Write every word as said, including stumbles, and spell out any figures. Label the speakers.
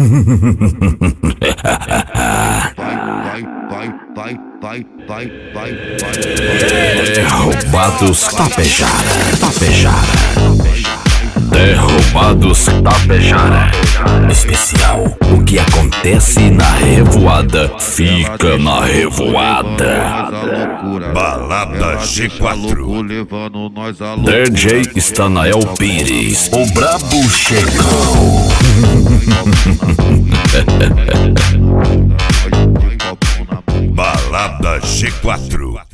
Speaker 1: Derrubados Tapejara, Tapejara. Derrubados Tapejara. Especial: o que acontece na revoada fica na revoada.
Speaker 2: Balada G quatro.
Speaker 1: D J Stanael Pires, o brabo chegou.
Speaker 2: Balada G quatro.